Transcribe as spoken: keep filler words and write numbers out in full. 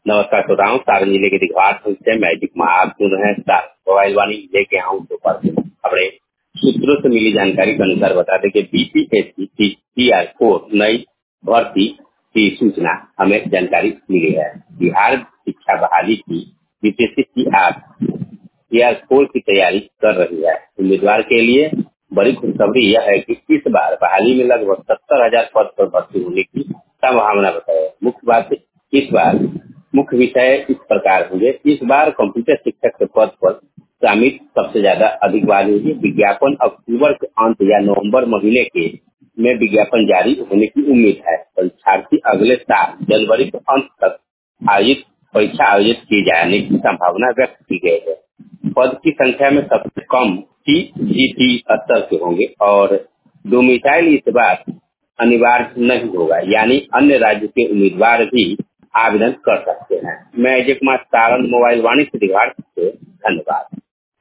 नमस्कार श्रोताओं, सारण जिले के दिघवार से मैजिक आप सुन रहे हैं मोबाइल वाणी लेके आऊँ तो पर खबरें। सूत्रों से मिली जानकारी के अनुसार बता दें कि बीपीएससी की सी आर फोर नई भर्ती की सूचना हमें जानकारी मिली है। बिहार शिक्षा बहाली की BPSC C R C R four की तैयारी कर रही है। उम्मीदवार के लिए बड़ी खुशखबरी यह है कि इस बार बहाली में लगभग सत्तर हजार पद पर भर्ती होने की संभावना बताई। मुख्य बात इस बार मुख्य विषय इस प्रकार होंगे। इस बार कंप्यूटर शिक्षक के पद पर शामिल सबसे ज्यादा अधिक बार होगी। विज्ञापन अक्टूबर के अंत या नवंबर महीने के में विज्ञापन जारी होने की उम्मीद है। परीक्षार्थी अगले साल जनवरी के अंत तक आयोजित परीक्षा आयोजित किए जाने की संभावना व्यक्त की गई है। पद की संख्या में सबसे कम टी जी टी स्तर के होंगे और डोमिसाइल इस बार अनिवार्य नहीं होगा, यानी अन्य राज्य के उम्मीदवार भी आवेदन कर सकते हैं। मैं अजय कुमार सारण मोबाइल वाणी से दिघवार से धन्यवाद।